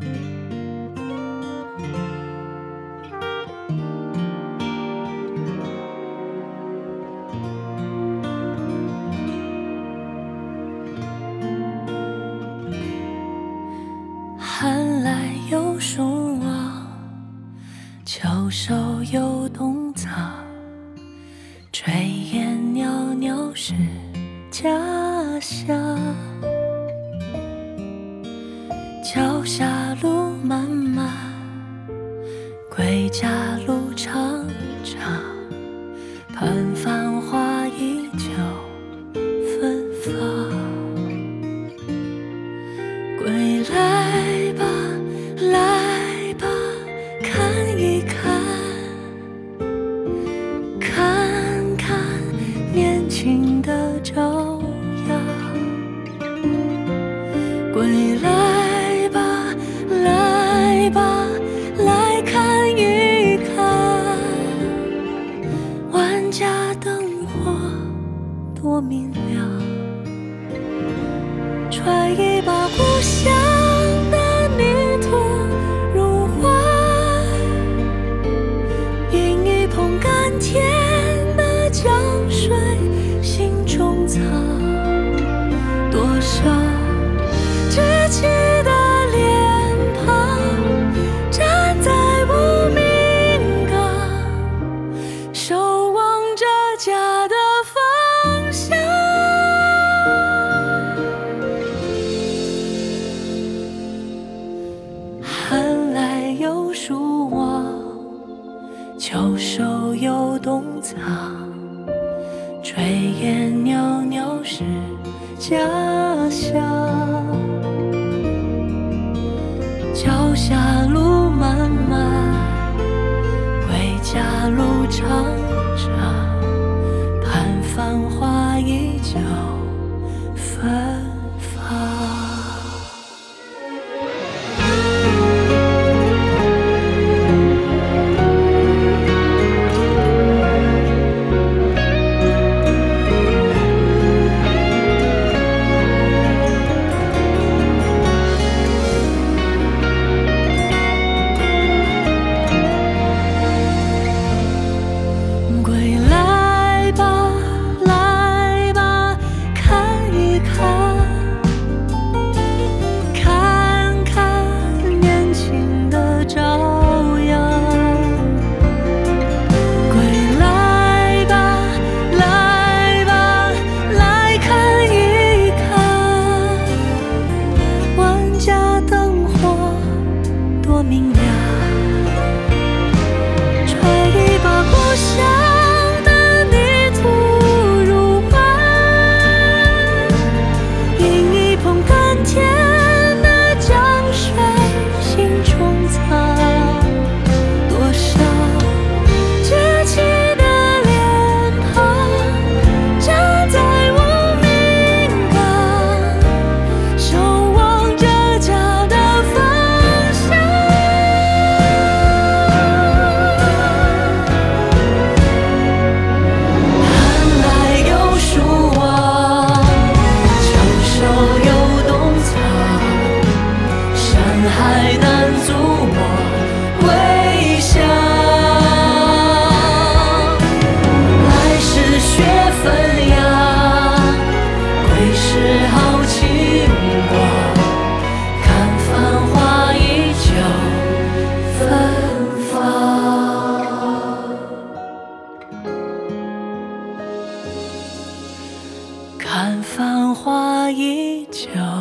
寒来有树望，秋收有冬藏。炊烟袅袅是家乡，脚下路漫漫，归家路长长。盼繁华依旧芬芳。归来吧，来吧，看一看，看看年轻的朝阳。归来吧，来吧，来看一看，万家灯火多明亮。揣一把故乡的泥土入怀，饮一捧甘甜的江水心中藏。多少稚气的脸庞站在无名港，守望着家的方向。寒来有树望，秋收有冬藏。炊烟袅袅是家乡，脚下路漫漫，归家路长长。盼繁华依旧芬芳。归来吧，来吧，看一看，看看年轻的朝阳。归来吧，来吧，来看一看，万家灯火多明亮。揣一把故乡海南祖我归乡，来时雪纷扬，归时豪情光。看繁华依旧芬芳，看繁华依旧